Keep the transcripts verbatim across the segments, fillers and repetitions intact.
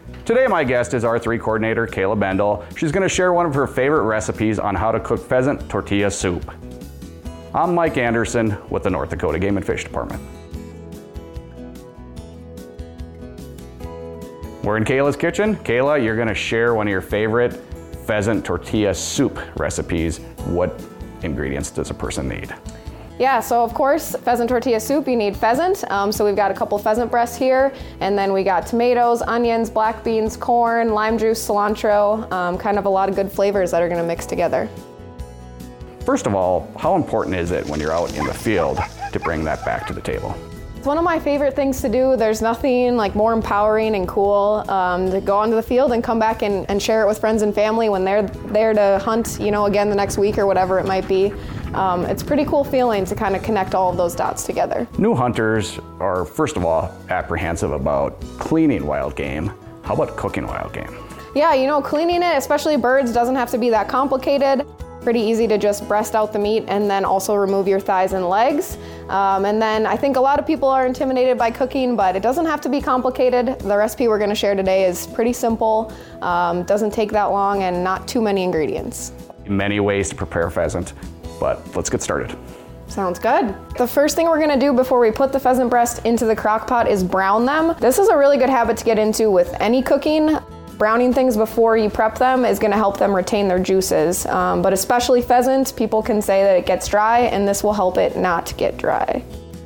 Today my guest is R three coordinator Kayla Bendel. She's going to share one of her favorite recipes on how to cook pheasant tortilla soup. I'm Mike Anderson with the North Dakota Game and Fish Department. We're in Kayla's kitchen. Kayla, you're going to share one of your favorite pheasant tortilla soup recipes. What ingredients does a person need? Yeah, so of course, pheasant tortilla soup, you need pheasant. Um, so we've got a couple pheasant breasts here, and then we got tomatoes, onions, black beans, corn, lime juice, cilantro, um, kind of a lot of good flavors that are gonna mix together. First of all, how important is it when you're out in the field to bring that back to the table? It's one of my favorite things to do. There's nothing like more empowering and cool um, to go onto the field and come back and, and share it with friends and family when they're there to hunt, you know, again the next week or whatever it might be. Um, it's a pretty cool feeling to kind of connect all of those dots together. New hunters are, first of all, apprehensive about cleaning wild game. How about cooking wild game? Yeah, you know, cleaning it, especially birds, doesn't have to be that complicated. Pretty easy to just breast out the meat and then also remove your thighs and legs. Um, and then I think a lot of people are intimidated by cooking, but it doesn't have to be complicated. The recipe we're gonna share today is pretty simple, um, doesn't take that long, and not too many ingredients. Many ways to prepare pheasant, but let's get started. Sounds good. The first thing we're gonna do before we put the pheasant breast into the crock pot is brown them. This is a really good habit to get into with any cooking. Browning things before you prep them is gonna help them retain their juices, um, but especially pheasant, people can say that it gets dry, and this will help it not get dry.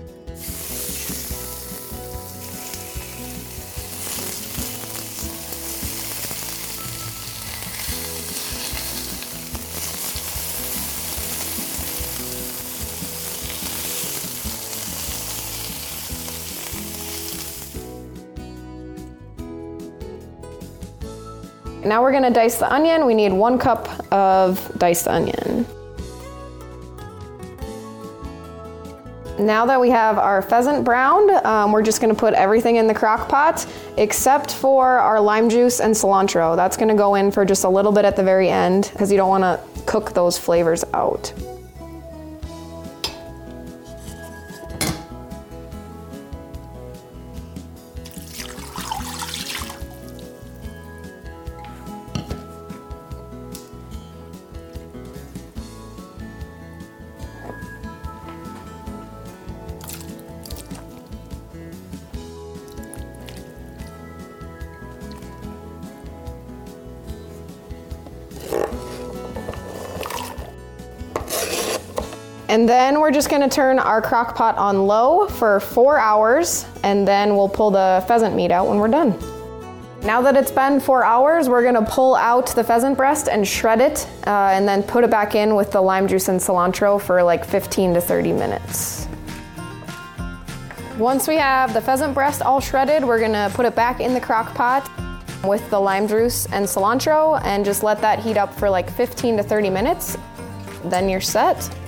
Now we're gonna dice the onion. We need one cup of diced onion. Now that we have our pheasant browned, um, we're just gonna put everything in the crock pot except for our lime juice and cilantro. That's gonna go in for just a little bit at the very end because you don't wanna cook those flavors out. And then we're just gonna turn our crock pot on low for four hours, and then we'll pull the pheasant meat out when we're done. Now that it's been four hours, we're gonna pull out the pheasant breast and shred it, uh, and then put it back in with the lime juice and cilantro for like fifteen to thirty minutes. Once we have the pheasant breast all shredded, we're gonna put it back in the crock pot with the lime juice and cilantro and just let that heat up for like fifteen to thirty minutes. Then you're set.